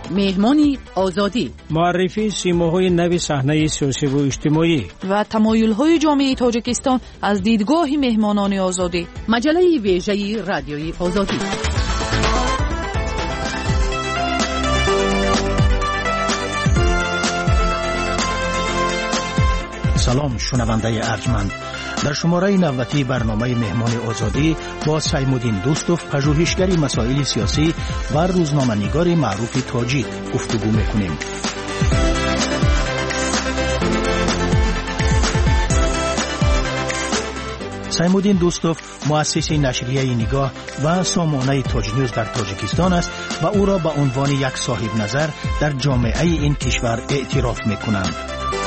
مهمانی آزادی، معرفی سیماهای نوی صحنه سیاسی و اجتماعی و تمایل‌های جامعه تاجیکستان از دیدگاه مهمانان آزادی. مجله ویژه رادیوی آزادی. سلام شنونده ارجمند، در شماره 90 برنامه مهمان آزادی با سیمودین دوستوف، پژوهشگر مسائل سیاسی و روزنامه‌نگار معروف تاجیک گفتگو میکنیم. سیمودین دوستوف مؤسس نشریه نگاه و سامانه تاج نیوز در تاجیکستان است و او را به عنوان یک صاحب نظر در جامعه این کشور اعتراف میکنند.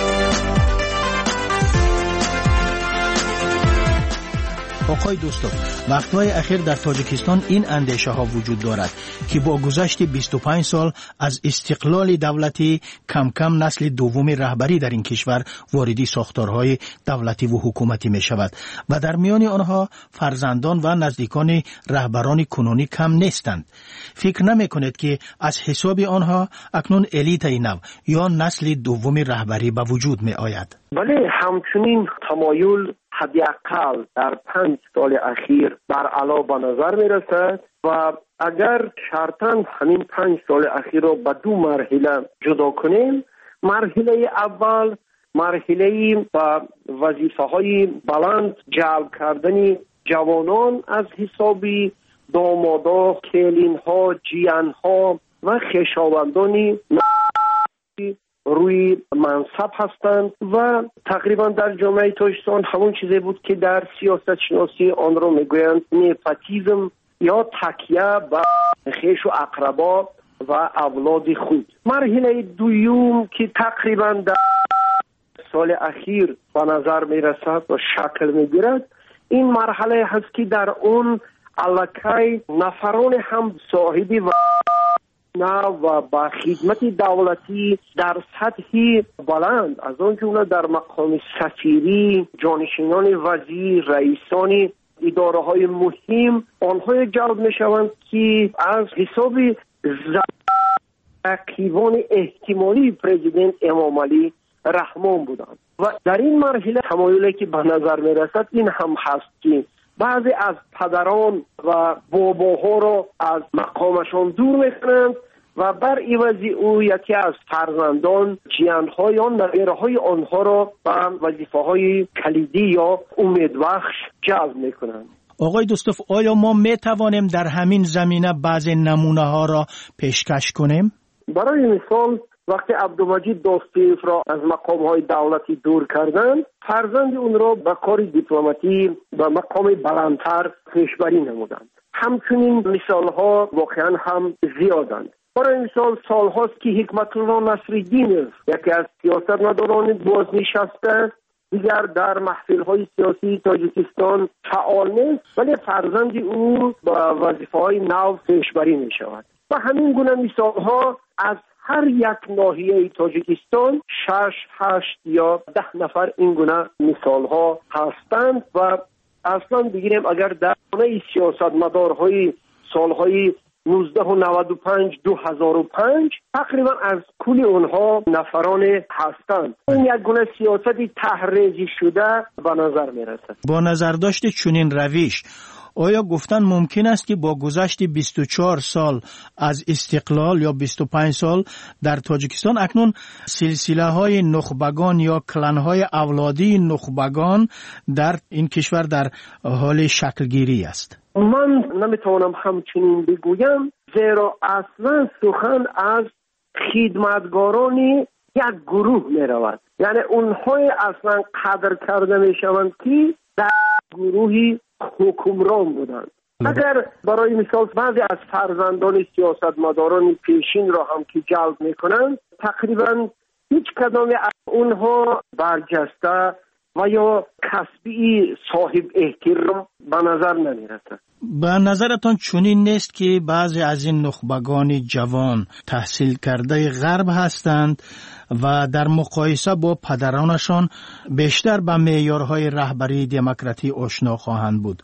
آقای دوستوف، وقتهای اخیر در تاجیکستان این اندیشه ها وجود دارد که با گذشت 25 سال از استقلال دولتی کم کم نسل دوم رهبری در این کشور واردی ساختارهای دولتی و حکومتی می شود و در میان آنها فرزندان و نزدیکان رهبران کنونی کم نیستند. فکر نمی کنید که از حساب آنها اکنون الیت نو یا نسل دوم رهبری به وجود می آید؟ بله، همچنین تمایل حداقل در 5 سال اخیر برعلا به نظر می رسد و اگر شرطاً همین 5 سال اخیر را به 2 مرحله جدا کنیم، مرحله اول مرحله با وظیفه های بلند جلب کردن جوانان از حساب دامادا، کلین ها، جیان ها و خویشاوندان روی منصب هستند و تقریبا در جامعه تاجیکستان همون چیزی بود که در سیاست شناسی آن را میگویند نپوتیسم یا تکیه به خویش و اقربا و اولاد خود. مرحله دوم که تقریبا در سال اخیر به نظر میرسد و شکل میگیرد، این مرحله هست که در اون الکی نفران هم صاحبی و با خدمت دولتی در سطحی بلند از آن جمله در مقام سفیری، جانشینان وزیر، رئیسان اداره های مهم آنها جلب می شوند که از حساب رقیبان احتمالی پرزیدنت امام علی رحمان بودند. و در این مرحله تمایلی که به نظر می رسد این هم هست که بعضی از پدران و باباها را از مقامشان دور می کنند و بر عوض او یکی از فرزندان جیان‌ها یا نوه‌های آنها را به وظیفه‌های کلیدی یا امیدبخش جلب می‌کنند. آقای دوستوف، آیا ما می‌توانیم در همین زمینه بعضی نمونه‌ها را پیشکش کنیم؟ برای مثال وقتی عبدالمجید داستیف را از مقام‌های دولتی دور کردند، فرزند اون را به کار دیپلماتی و مقام بلندتر پیشبری نمودند. همچنین مثال‌ها واقعاً هم زیادند. برای مثال سال هاست که حکمت الله نصرالدین یکی از سیاستمداران بازنشسته دیگر در محفل‌های سیاسی تاجیکستان فعال نیست، ولی فرزند او با وظیفه‌های نو پیشبری می‌شود. و همین گونه مثال‌ها از هر یک ناحیه تاجیکستان 6، 8 یا 10 نفر این گونه مثال‌ها هستند و اصلا بگیریم اگر در گونه سیاستمدارهای سال‌های 1995 2005 تقریبا از کل اونها نفران هستند. این یک گونه سیاستی تحریزی شده به نظر می رسد. با نظر داشت چنین روش، آیا گفتن ممکن است که با گذشت 24 سال از استقلال یا 25 سال در تاجیکستان اکنون سلسله های نخبگان یا کلان های اولادی نخبگان در این کشور در حال شکلگیری است؟ من نمیتوانم همچنین بگویم، زیرا اصلا سخن از خدمتگاران یک گروه می رود. یعنی اونهای اصلا قدر کرده می شوند که در گروهی حکمران بودند. اگر برای مثال بعضی از فرزندان سیاستمداران پیشین را هم که جلب می کنند، تقریبا هیچ کدام از اونها برجسته و یا کسبی صاحب احترام به نظر نمی رسد. به نظرتان چنین نیست که بعضی از این نخبگان جوان تحصیل کرده غرب هستند و در مقایسه با پدرانشان بیشتر به معیارهای رهبری دموکراتی آشنا خواهند بود؟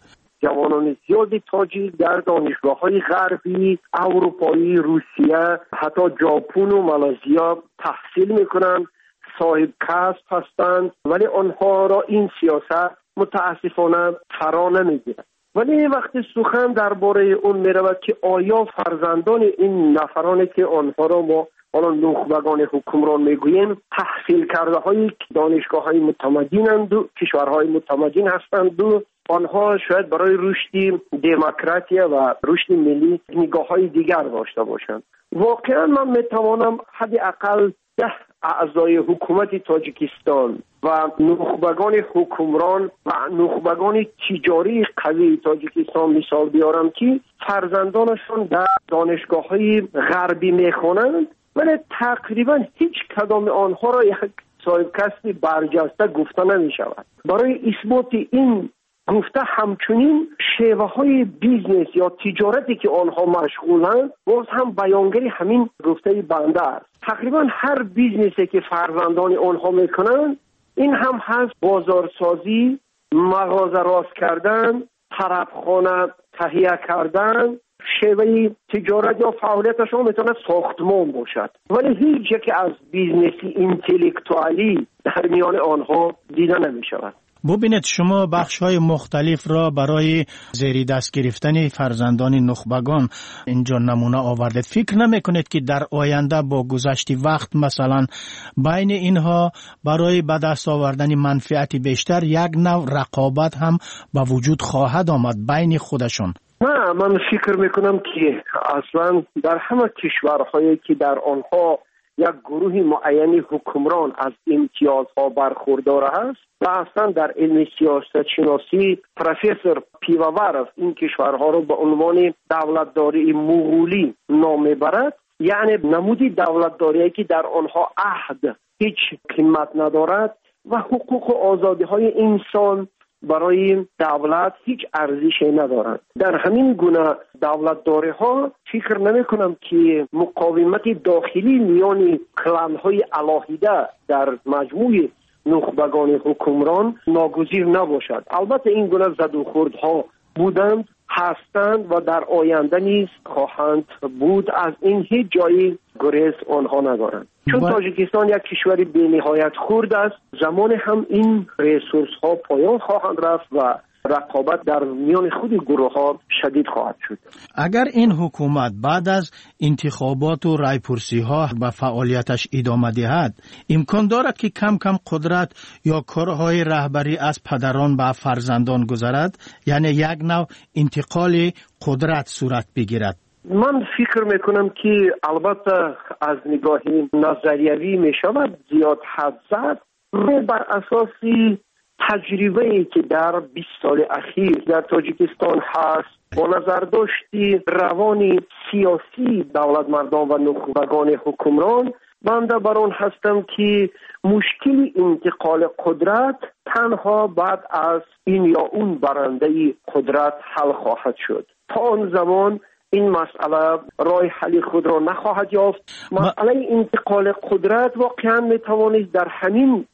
جوانان زیادی تاجیک در دانشگاه‌های غربی، اروپایی، روسیه، حتی ژاپن و مالزیا تحصیل میکنند، صاحب کسب هستند، ولی آنها را این سیاست متاسفانه فرا نمیگیرد. ولی وقتی سخن درباره اون میرود که آیا فرزندان این نفرانی که آنها را ما حالا نخبگان حکمران میگوییم تحصیل کرده های دانشگاه های متمدنند و کشورهای متمدن هستند و آنها شاید برای رشد دموکراسی و رشد ملی نگاه های دیگر داشته باشند. واقعا من میتوانم حداقل 10 اعضای حکومت تاجیکستان و نخبگان حکمران و نخبگان تجاری قوی تاجیکستان مثال بیارم که فرزندانشون در دانشگاه‌های غربی میخوانند، ولی تقریبا هیچ کدام آنها را یک صاحب کسب برجسته گفته نمی شود. برای اثبات این گفته همچنین شیوه های بیزنس یا تجارتی که آنها مشغولند باز هم بیانگری همین گفته بنده است. تقریبا هر بیزنسی که فرزندان آنها میکنند این هم هست بازارسازی، مغازه راست کردن، طرفخانه تهیه کردن. شیوه تجارت یا فعالیتشون میتونه ساختمان باشد، ولی هیچ یک از بیزنسی اینتלקتوالی در میان آنها دیده نمی شود. ببینید شما بخش‌های مختلف را برای زیر دست گرفتن فرزندان نخبگان اینجا نمونه آوردید. فکر نمی‌کنید که در آینده با گذشت وقت مثلا بین اینها برای به دست آوردن منفعت بیشتر یک نوع رقابت هم به وجود خواهد آمد بین خودشون؟ نه، من فکر میکنم که اصلا در همه کشورهایی که در آنها یک گروه معینی حکمران از امتیازها برخوردار است و اصلا در علم سیاست شناسی پروفسور پیوورف این کشورها را به عنوان دولتداری مغولی نام میبرد، یعنی نمودی دولتداری که در آنها عهد هیچ قیمت ندارد و حقوق و آزادی های انسان برای دولت هیچ ارزشی ندارد. در همین گونه دولتداری ها فکر نمی کنم که مقاومت داخلی میان کلان های علاهیده در مجموع نخبگان حکمران ناگزیر نباشد. البته این گونه زد و خوردها بودند، هستند و در آینده نیز خواهند بود. از این هیچ جایی گریز آنها ندارند. چون تاجیکستان یک کشور بی نهایت خرد است، زمان هم این ریسورس ها پایان خواهند رفت و رقابت در میان خود گروه ها شدید خواهد شد. اگر این حکومت بعد از انتخابات و رایپرسی ها به فعالیتش ادامه دهد، امکان دارد که کم کم قدرت یا کارهای رهبری از پدران به فرزندان گذرد، یعنی یک نوع انتقال قدرت صورت بگیرد. من فکر میکنم که البته از نگاه نظریوی میشود زیاد حد زد، بر اساسی تجربه‌ای که در 20 سال اخیر در تاجیکستان هست با نظر داشتی روان سیاسی دولت مردان و نخبگان حکمران، بنده بر آن هستم که مشکل انتقال قدرت تنها بعد از این یا اون برنده قدرت حل خواهد شد. تا آن زمان این مسئله راه حل خود را نخواهد یافت. مسئله انتقال قدرت واقعا میتوانست در همین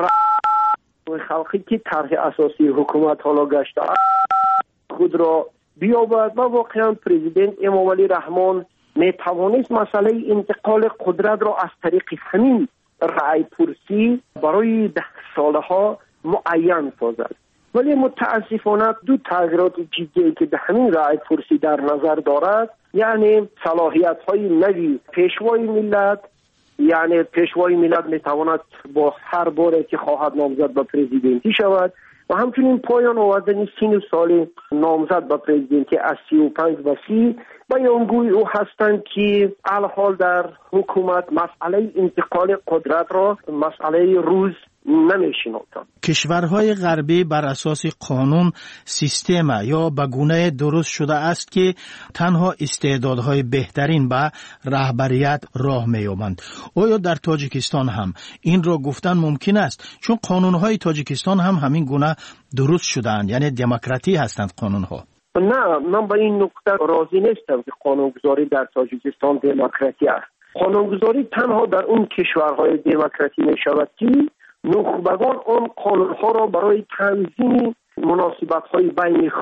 خلقی که طرح اساسی حکومت حالا گشته خود را بیابد و واقعا پرزیدنت امام علی رحمان میتوانست مسئله انتقال قدرت را از طریق همین رأی پرسی برای 10 سالها معین سازد. ولی متاسفانه دو تغییرات جدی که به همین رأی پرسی در نظر دارد، یعنی صلاحیت های نوی پیشوای ملت، یعنی پیشوای ملت میتواند با هر باره که خواهد نامزد به پرزیدنتی شود و همچنین پایان آوردن سن سال نامزد به پرزیدنتی از 35 و 30 بیانگوی او هستند که الحال در حکومت مسئله انتقال قدرت را مسئله روز نمیشناسند. کشورهای غربی بر اساس قانون سیستم یا به گونه درست شده است که تنها استعدادهای بهترین به رهبریت راه می‌یابند. آیا در تاجیکستان هم این را گفتن ممکن است؟ چون قانونهای تاجیکستان هم همین گونه درست شده‌اند، یعنی دموکراتی هستند قانونها. نه، من با این نکته راضی نیستم که قانونگذاری در تاجیکستان دموکراتی است. قانونگذاری تنها در اون کشورهای دموکراتی می‌شود که نخبگان آن قانونها را برای تنظیم مناسبت‌های بین خود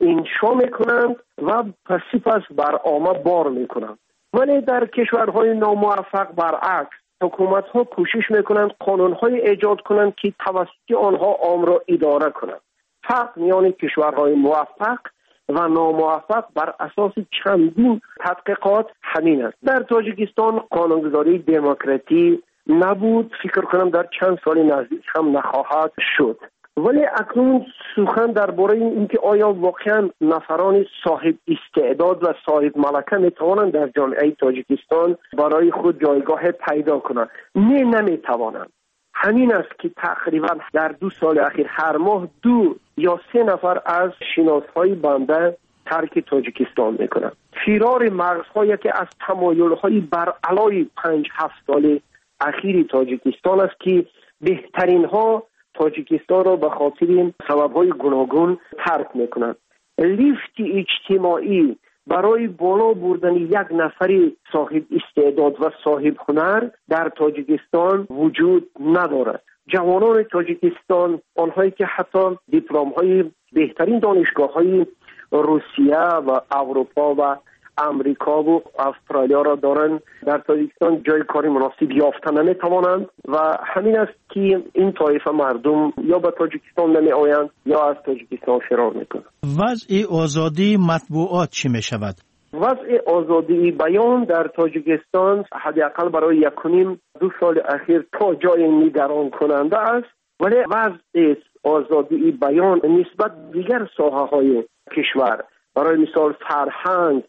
انشا میکنند و پس برآمد بار میکنند. ولی در کشورهای ناموفق برعکس حکومت‌ها کوشش میکنند قانون‌های ایجاد کنند که توسط آنها عام را اداره کنند. فرق میان کشورهای موفق و ناموفق بر اساس چندین تحقیقات همین است. در تاجیکستان قانونگذاری دموکراتی نبود، فکر کنم در چند سال نزدیک هم نخواهد شد. ولی اکنون سخن درباره اینکه آیا واقعا نفران صاحب استعداد و صاحب ملکه میتوانند در جامعه تاجیکستان برای خود جایگاه پیدا کنند؟ نمیتوانند. همین است که تقریبا در 2 سال اخیر هر ماه 2 یا 3 نفر از شناسهای بنده ترک تاجیکستان میکنند. فرار مغزهایی که از تمایلهای بر علای 5-7 سال اخیر تاجیکستان است که بهترین ها تاجیکستان را به خاطر این سبب‌های گوناگون ترک میکنند. لیفت اجتماعی برای بالا بردن یک نفر صاحب استعداد و صاحب هنر در تاجیکستان وجود ندارد. جوانان تاجیکستان، آنهایی که حتی دیپلم‌های بهترین دانشگاه‌های روسیه و اروپا و امریکا و استرالیا را دارند، در تاجیکستان جای کاری مناسب یافتن نمی‌توانند و همین است که این طایفه مردم یا به تاجیکستان نمی‌آیند یا از تاجیکستان فرار می‌کنند. وضع آزادی مطبوعات چی می‌شود؟ وضع آزادی بیان در تاجیکستان حداقل برای 1.5-2 سال اخیر تا جای نگران کننده است، ولی وضع آزادی بیان نسبت دیگر ساحه‌های کشور، برای مثال فرهنگ،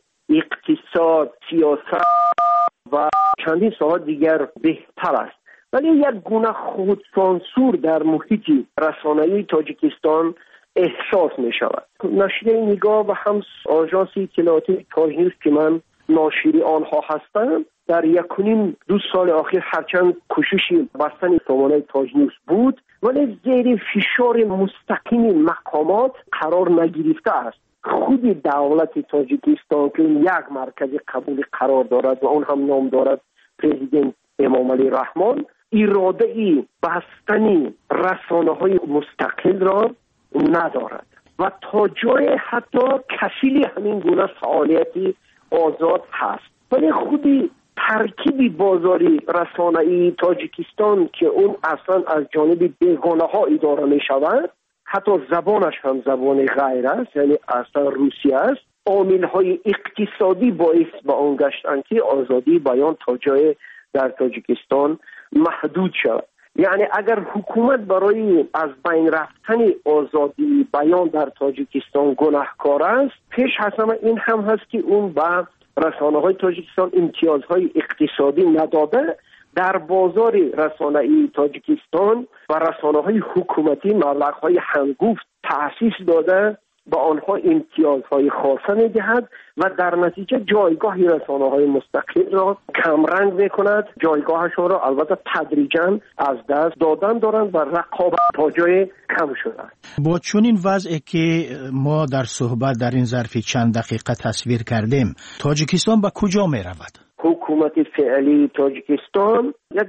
اقتصاد، سیاست و چندین ساحه دیگر بهتر است. ولی یک گونه خودسانسور در محیط رسانه‌ای تاجیکستان احساس می شود. نشریه نگاه و هم آژانس اطلاعاتی تاج نیوز که من ناشری آنها هستم، در 1.5-2 سال اخیر هرچند کوششی بستن سامانه تاج نیوز بود، ولی زیر فشار مستقیم مقامات قرار نگرفته است. خود دولت تاجیکستان که یک مرکز قبول قرار دارد و اون هم نام دارد پرزیدنت امامعلی رحمان، اراده ای بستنی رسانه‌های مستقل را ندارد و تا جای حتی کسیلی همین گونه فعالیتی آزاد هست. ولی خودی ترکیب بازاری رسانه‌ای تاجیکستان که اون اصلا از جانب بیگانه ها اداره می شود، حتی زبانش هم زبان غیر است، یعنی اصلا روسی است، عامل‌های اقتصادی باعث به آن گشتند که آزادی بیان تا جای در تاجیکستان محدود شود. یعنی اگر حکومت برای از بین رفتن آزادی بیان در تاجیکستان گناهکار است، پیش از همه این هم هست که اون به رسانه‌های تاجیکستان امتیازهای اقتصادی نداده، در بازار رسانه‌ای تاجیکستان و رسانه‌های حکومتی مبلغ‌های هنگفت تأسیس داده، با آنها امتیازهای خاصه می‌دهد و در نتیجه جایگاه رسانه‌های مستقل را کمرنگ می‌کند. جایگاهشان را البته تدریجاً از دست دادن دارند و رقابت تا جای کم شده. با چنین وضعی که ما در صحبت در این ظرف چند دقیقه تصویر کردیم، تاجیکستان به کجا می‌رود؟ حکومت فعلی تاجیکستان یک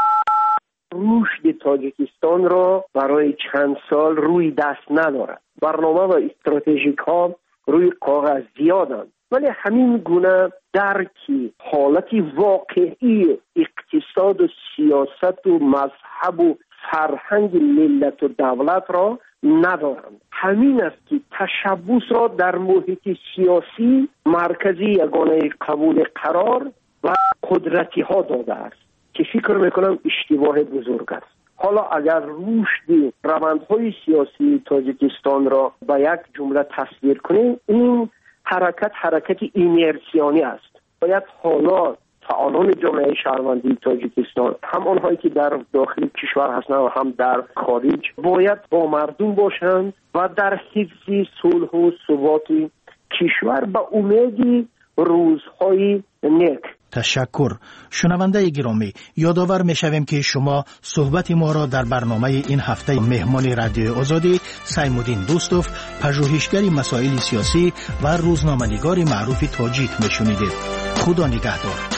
رشد تاجیکستان را برای چند سال روی دست ندارد. برنامه و استراتژیک ها روی کاغذ زیادند، ولی همین گونه درکی حالتی واقعی اقتصاد و سیاست و مذهب و فرهنگ ملت و دولت را ندارند. همین است که تشبث را در محیط سیاسی مرکزی یگانه قبول قرار و قدرتی ها داده است که فکر میکنم اشتباه بزرگ است. حالا اگر رشد روندهای سیاسی تاجیکستان را به یک جمله تصویر کنیم، این حرکت اینرسیانی است. باید حالا فعالان جامعه شهروندی تاجیکستان، هم آنهایی که در داخل کشور هستند و هم در خارج، باید با مردم باشند و در حفظ صلح و ثبات کشور به امید روزهای نیک. تشکر. شنونده گرامی، یادآور می‌شویم که شما صحبت ما را در برنامه این هفته مهمان رادیو آزادی سیمودین دوستوف، پژوهشگر مسائل سیاسی و روزنامه‌نگار معروف تاجیک می‌شنیدید. خدا نگهدار.